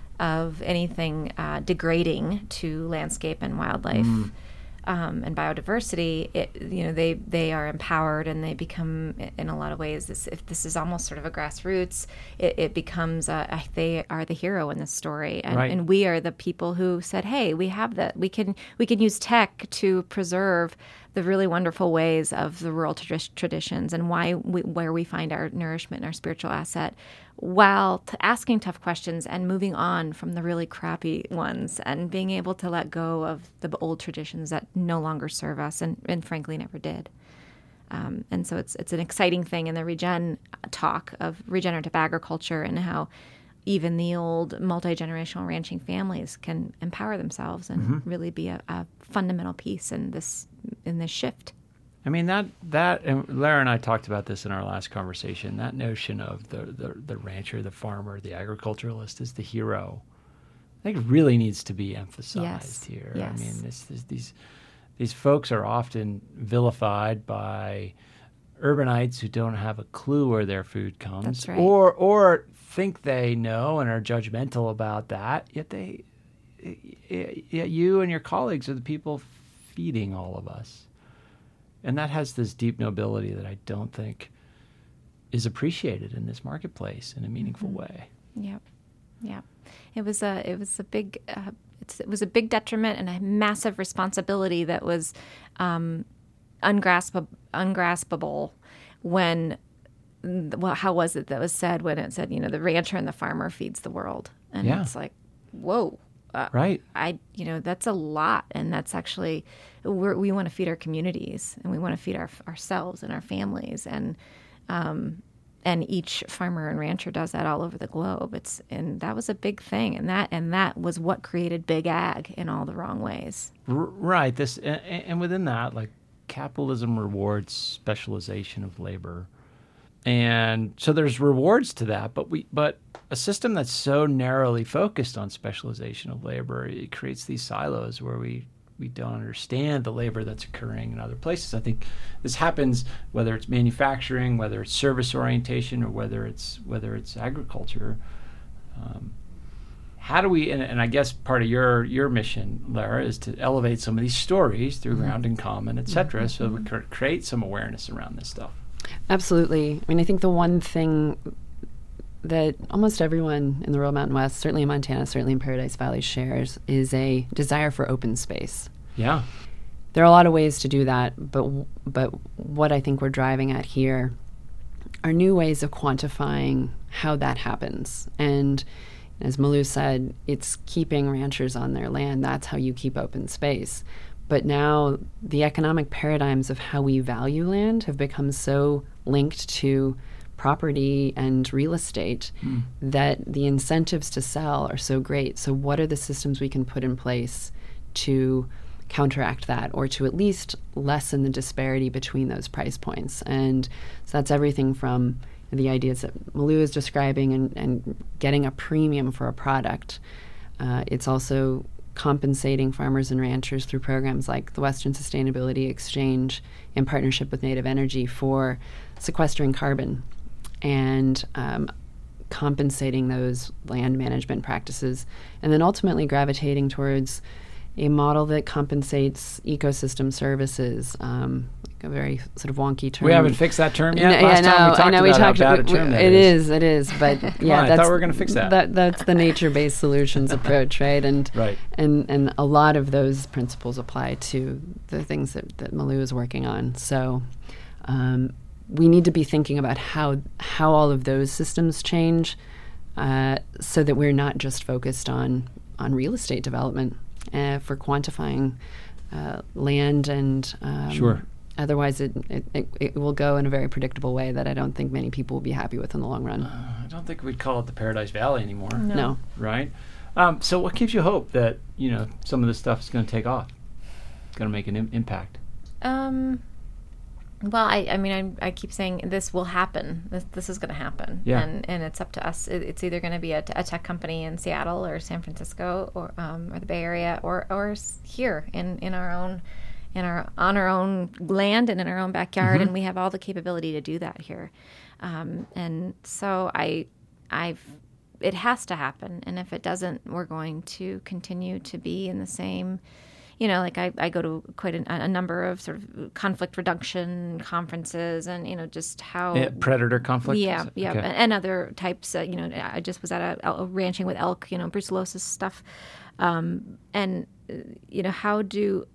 of anything uh, degrading to landscape and wildlife. Mm. Um, and biodiversity, it, you know, they, they are empowered and they become, in a lot of ways, this, if this is almost sort of a grassroots, it, it becomes, a, they are the hero in this story. And, Right. and we are the people who said, hey, we have that. We can, we can use tech to preserve the really wonderful ways of the rural tradi- traditions and why we, where we find our nourishment and our spiritual asset, while t- asking tough questions and moving on from the really crappy ones and being able to let go of the old traditions that no longer serve us and, and frankly never did. Um, and so it's it's an exciting thing in the regen talk of regenerative agriculture and how even the old multi-generational ranching families can empower themselves and Mm-hmm. really be a, a fundamental piece in this in this shift. I mean, that, that and Lara and I talked about this in our last conversation, that notion of the, the, the rancher, the farmer, the agriculturalist is the hero, I think really needs to be emphasized Yes. here. Yes. I mean, this, this, these, these folks are often vilified by urbanites who don't have a clue where their food comes, That's right. or or think they know and are judgmental about that. Yet they, yet you and your colleagues are the people feeding all of us, and that has this deep nobility that I don't think is appreciated in this marketplace in a meaningful Mm-hmm. way. Yep, yep. It was a it was a big uh, it's, it was a big detriment and a massive responsibility that was um, ungraspable, ungraspable when. Well, how was it that was said when it said, you know, the rancher and the farmer feeds the world? And Yeah. it's like, whoa. Uh, Right. I, you know, that's a lot. And that's actually, we're, we want to feed our communities and we want to feed our, ourselves and our families. And, um, and each farmer and rancher does that all over the globe. It's, and that was a big thing. And that, and that was what created big ag in all the wrong ways. R- right. This and, and within that, like capitalism rewards specialization of labor. And so there's rewards to that, but we but a system that's so narrowly focused on specialization of labor, it creates these silos where we, we don't understand the labor that's occurring in other places. I think this happens whether it's manufacturing, whether it's service orientation, or whether it's whether it's agriculture. Um, how do we? And, and I guess part of your your mission, Lara, is to elevate some of these stories through Mm-hmm. Ground in Common, et cetera, so we cr- create some awareness around this stuff. Absolutely. I mean, I think the one thing that almost everyone in the Royal Mountain West, certainly in Montana, certainly in Paradise Valley, shares is a desire for open space. Yeah. There are a lot of ways to do that, but but what I think we're driving at here are new ways of quantifying how that happens. And as Malou said, it's keeping ranchers on their land. That's how you keep open space. But now the economic paradigms of how we value land have become so linked to property and real estate Mm. that the incentives to sell are so great. So what are the systems we can put in place to counteract that, or to at least lessen the disparity between those price points. And so that's everything from the ideas that Malou is describing and, and getting a premium for a product. Uh, it's also compensating farmers and ranchers through programs like the Western Sustainability Exchange in partnership with Native Energy for sequestering carbon and um, compensating those land management practices, and then ultimately gravitating towards a model that compensates ecosystem services, um, like a very sort of wonky term. We haven't fixed that term yet. No, Last yeah, time no, we talked I know about we how talked bad a about term that it is. is, it is, but yeah, on, I that's, thought we were going to fix that. that. That's the nature-based solutions approach, right? And right. and and a lot of those principles apply to the things that that Malou is working on. So. Um, we need to be thinking about how how all of those systems change, uh, so that we're not just focused on on real estate development uh, for quantifying uh, land and um, sure. Otherwise, it, it, it, it will go in a very predictable way that I don't think many people will be happy with in the long run. Uh, I don't think we'd call it the Paradise Valley anymore. No. no. Right? Um, so what gives you hope that, you know, some of this stuff is going to take off? It's going to make an Im- impact? Um... Well, I, I mean, I, I keep saying this will happen. This, this is going to happen. Yeah. And and it's up to us. It, it's either going to be a, a tech company in Seattle or San Francisco or um, or the Bay Area or or here in, in our own in our on our own land and in our own backyard, mm-hmm. and we have all the capability to do that here. Um, and so I I've it has to happen. And if it doesn't, we're going to continue to be in the same. You know, like I, I go to quite a, a number of sort of conflict reduction conferences and, you know, just how... Yeah, predator conflict? Yeah, yeah, okay. and, and other types. Uh, you know, I just was at a, a ranching with elk, you know, brucellosis stuff. Um, and, uh, you know, how do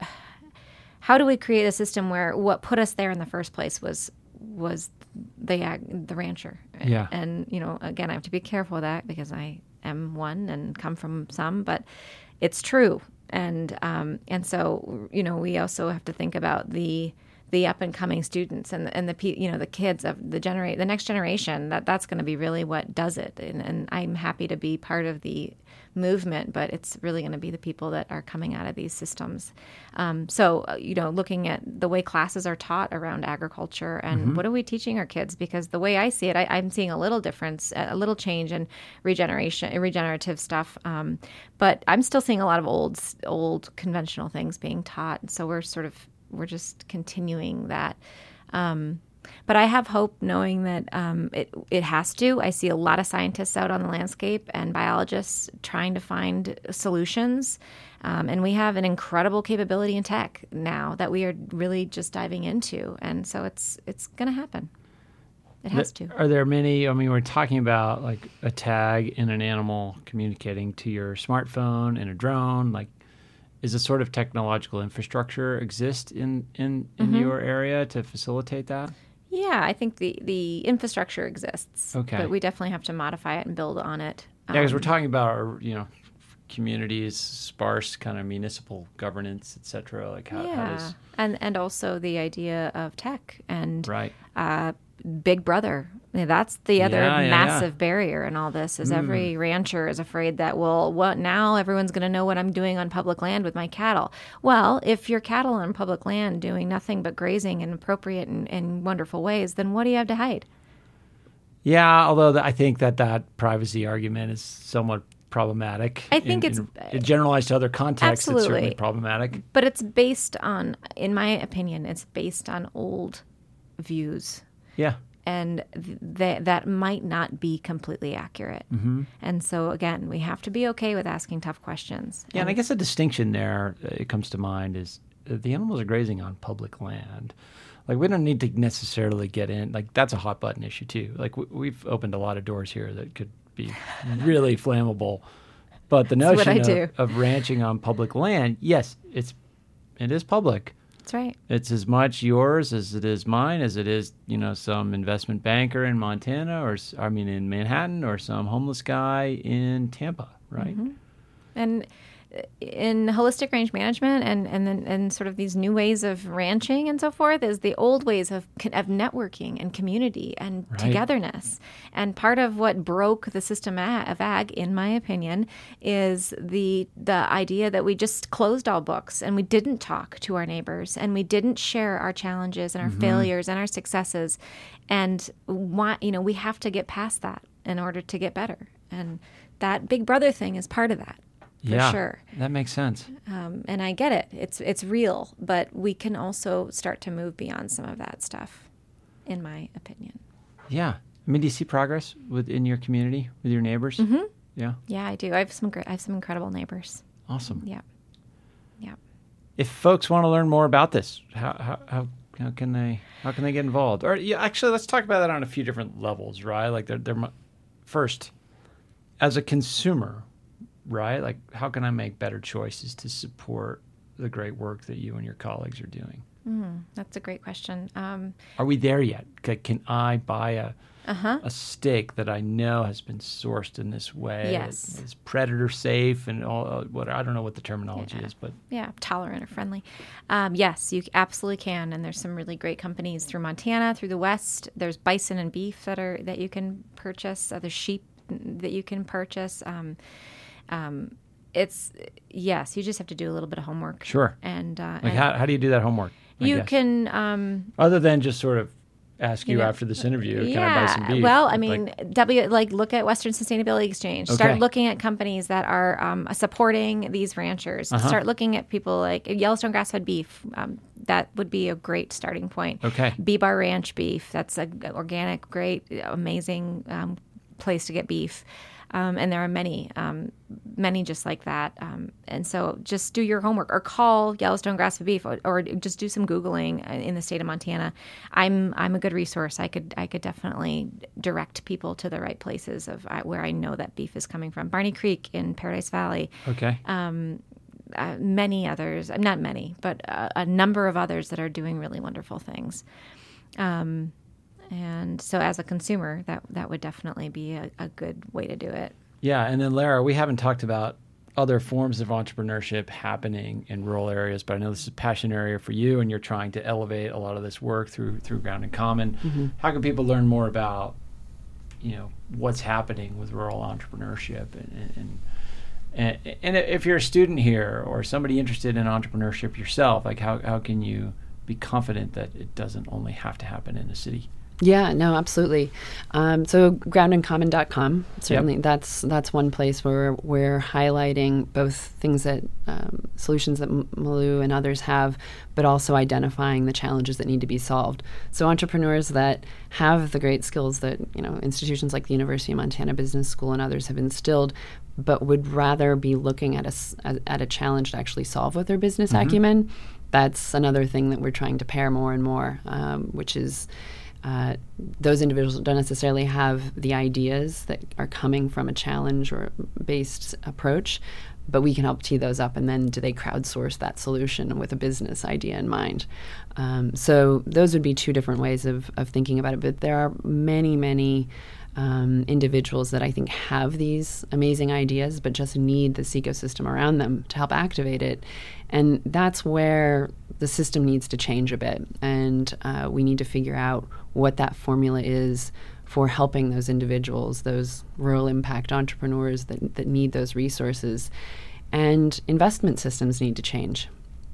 how do we create a system where what put us there in the first place was was the ag, the rancher? Yeah. And, you know, again, I have to be careful of that because I am one and come from some, but it's true. And um, and so, you know, we also have to think about the the up and coming students and the, and the you know the kids of the generate the next generation. That that's going to be really what does it. And, and I'm happy to be part of the movement, but it's really going to be the people that are coming out of these systems. Um, so, you know, looking at the way classes are taught around agriculture and mm-hmm. what are we teaching our kids? Because the way I see it, I, I'm seeing a little difference, a little change in regeneration, regenerative stuff. Um, but I'm still seeing a lot of old, old conventional things being taught. So we're sort of, we're just continuing that. Um, But I have hope knowing that um, it it has to. I see a lot of scientists out on the landscape and biologists trying to find solutions. Um, and we have an incredible capability in tech now that we are really just diving into. And so it's it's going to happen. It has to. Are there many, I mean, we're talking about like a tag in an animal communicating to your smartphone and a drone. Like, is a sort of technological infrastructure exist in, in, in mm-hmm. your area to facilitate that? Yeah, I think the, the infrastructure exists. Okay. But we definitely have to modify it and build on it. Um, yeah, because we're talking about, our, you know, communities, sparse kind of municipal governance, et cetera. Like how, yeah. how does... And, and also the idea of tech and right. uh, Big Brother. That's the other yeah, yeah, massive yeah. barrier in all this is mm. every rancher is afraid that, well, what now everyone's going to know what I'm doing on public land with my cattle. Well, if your cattle on public land doing nothing but grazing in appropriate and, and wonderful ways, then what do you have to hide? Yeah, although the, I think that that privacy argument is somewhat problematic. I think in, it's... in, generalized to other contexts, absolutely. It's certainly problematic. But it's based on, in my opinion, it's based on old views. Yeah. And th- that might not be completely accurate. Mm-hmm. And so, again, we have to be okay with asking tough questions. Yeah, and, and I guess a distinction there, uh, it comes to mind, is uh, the animals are grazing on public land. Like, we don't need to necessarily get in. Like, that's a hot button issue, too. Like, w- we've opened a lot of doors here that could be really flammable. But the notion of, of ranching on public land, yes, it's it is public. That's right. It's as much yours as it is mine, as it is, you know, some investment banker in Montana or, I mean, in Manhattan or some homeless guy in Tampa, right? Mm-hmm. And in holistic range management and and then and sort of these new ways of ranching and so forth is the old ways of of networking and community and Right. togetherness. And part of what broke the system a- of ag, in my opinion, is the the idea that we just closed all books and we didn't talk to our neighbors and we didn't share our challenges and our failures and our successes. And why, you know, we have to get past that in order to get better. And that Big Brother thing is part of that. For yeah, sure. that makes sense. Um, and I get it. It's it's real, but we can also start to move beyond some of that stuff, in my opinion. Yeah. I mean, do you see progress within your community, with your neighbors? Mm-hmm. Yeah. Yeah, I do. I have some great, I have some incredible neighbors. Awesome. Yeah. Yeah. If folks want to learn more about this, how how how, how can they how can they get involved? Or yeah, actually, let's talk about that on a few different levels, right? Like, they're, they're first, as a consumer, right? Like, how can I make better choices to support the great work that you and your colleagues are doing? Mm, that's a great question. Um, Are we there yet? C- Can I buy a uh-huh. a steak that I know has been sourced in this way? Yes. It's predator safe and all. Uh, what I don't know what the terminology Yeah. is, but Yeah, tolerant or friendly. Um, yes, you absolutely can, and there's some really great companies through Montana, through the West. There's bison and beef that are that you can purchase. Uh, there's sheep that you can purchase. Um, um, it's yes, you just have to do a little bit of homework. Sure. And, uh, like and how how do you do that homework? I you guess? can. Um, Other than just sort of ask you You know, after this interview, can yeah. I buy some beef? Well, I Like, mean, W like look at Western Sustainability Exchange. Okay. Start looking at companies that are um, supporting these ranchers. Uh-huh. Start looking at people like Yellowstone grass-fed beef. Um, that would be a great starting point. Okay. B-Bar Ranch beef. That's a g- organic, great, amazing um, place to get beef. Um, and there are many, um, many just like that. Um, and so just do your homework or call Yellowstone Grass-Fed Beef or, or just do some Googling in the state of Montana. I'm I'm a good resource. I could I could definitely direct people to the right places of uh, where I know that beef is coming from. Barney Creek in Paradise Valley. okay. Um, uh, many others, not many, but a, a number of others that are doing really wonderful things. Um, And so as a consumer, that that would definitely be a, a good way to do it. Yeah, and then Lara, we haven't talked about other forms of entrepreneurship happening in rural areas, but I know this is a passion area for you, and you're trying to elevate a lot of this work through through Ground in Common. Mm-hmm. How can people learn more about, you know, what's happening with rural entrepreneurship, and and, and and if you're a student here or somebody interested in entrepreneurship yourself, like how how can you be confident that it doesn't only have to happen in a city? Yeah, no, absolutely. Um, so ground in common dot com, certainly Yep. that's that's one place where we're highlighting both things that um, solutions that M- Malou and others have, but also identifying the challenges that need to be solved. So entrepreneurs that have the great skills that, you know, institutions like the University of Montana Business School and others have instilled, but would rather be looking at a, s- at at a challenge to actually solve with their business acumen. That's another thing that we're trying to pair more and more, um, which is Uh, those individuals don't necessarily have the ideas that are coming from a challenge or based approach, but we can help tee those up, and then do they crowdsource that solution with a business idea in mind. Um, so those would be two different ways of, of thinking about it, but there are many, many um, individuals that I think have these amazing ideas, but just need this ecosystem around them to help activate it. And that's where the system needs to change a bit, and uh, we need to figure out what that formula is for helping those individuals, those rural impact entrepreneurs that, that need those resources. And investment systems need to change.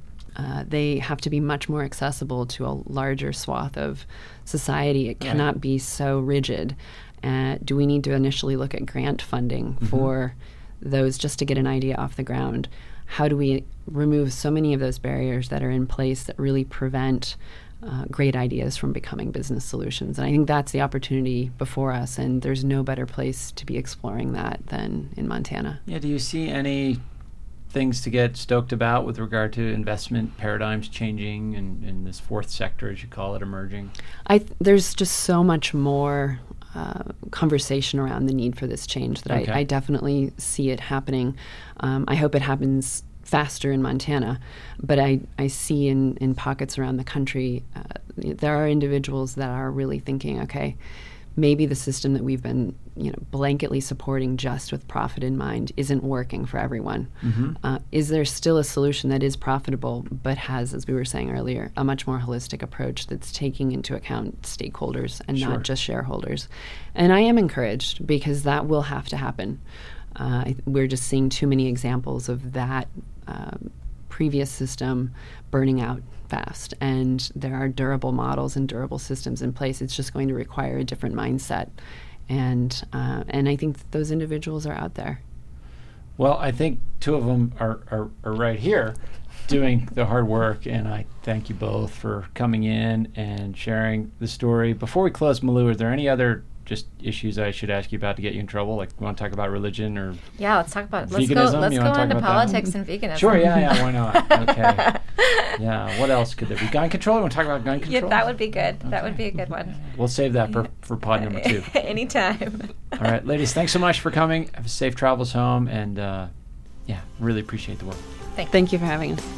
Uh, they have to be much more accessible to a larger swath of society. It Right. cannot be so rigid. Uh, do we need to initially look at grant funding Mm-hmm. for those just to get an idea off the ground? How do we remove so many of those barriers that are in place that really prevent uh, great ideas from becoming business solutions? And I think that's the opportunity before us, and there's no better place to be exploring that than in Montana. Yeah, do you see any things to get stoked about with regard to investment paradigms changing and, and this fourth sector, as you call it, emerging? I th- there's just so much more uh, conversation around the need for this change that Okay. I, I definitely see it happening. Um, I hope it happens faster in Montana, but I, I see in, in pockets around the country, uh, there are individuals that are really thinking, okay, maybe the system that we've been, you know, blanketly supporting just with profit in mind isn't working for everyone. Mm-hmm. Uh, is there still a solution that is profitable but has, as we were saying earlier, a much more holistic approach that's taking into account stakeholders and Sure. not just shareholders? And I am encouraged because that will have to happen. Uh, I, we're just seeing too many examples of that um, previous system burning out fast, and there are durable models and durable systems in place. It's just going to require a different mindset, and uh, and I think that those individuals are out there. Well, I think two of them are, are, are right here doing the hard work, and I thank you both for coming in and sharing the story. Before we close, Malou, are there any other just issues I should ask you about to get you in trouble? Like, you want to talk about religion or Yeah, let's talk about let's veganism? go let's You go wanna talk on to about that? politics and veganism. Sure, yeah, yeah, why not? Okay. Yeah, what else could there be? Gun control? You want to talk about gun control? Yeah, that would be good. Okay. That would be a good one. We'll save that for, for pod number two. Anytime. All right, ladies, thanks so much for coming. Have safe travels home, and uh, yeah, really appreciate the work. Thank you. Thank you for having us.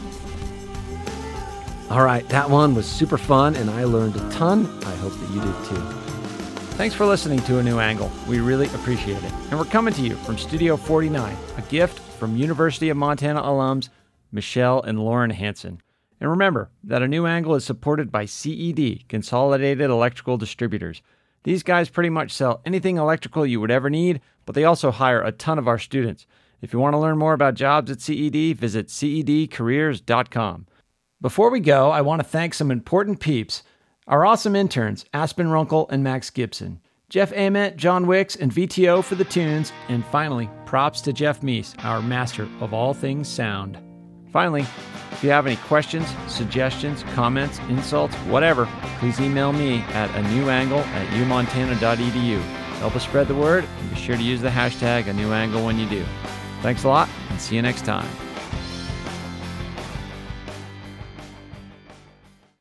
All right, that one was super fun, and I learned a ton. I hope that you did too. Thanks for listening to A New Angle. We really appreciate it. And we're coming to you from Studio forty-nine, a gift from University of Montana alums Michelle and Lauren Hansen. And remember that A New Angle is supported by C E D, Consolidated Electrical Distributors. These guys pretty much sell anything electrical you would ever need, but they also hire a ton of our students. If you want to learn more about jobs at C E D, visit C E D careers dot com. Before we go, I want to thank some important peeps. Our awesome interns, Aspen Runkle and Max Gibson, Jeff Ament, John Wicks, and V T O for the tunes, and finally, props to Jeff Meese, our master of all things sound. Finally, if you have any questions, suggestions, comments, insults, whatever, please email me at a new angle at u montana dot e d u. Help us spread the word, and be sure to use the hashtag a new angle when you do. Thanks a lot, and see you next time.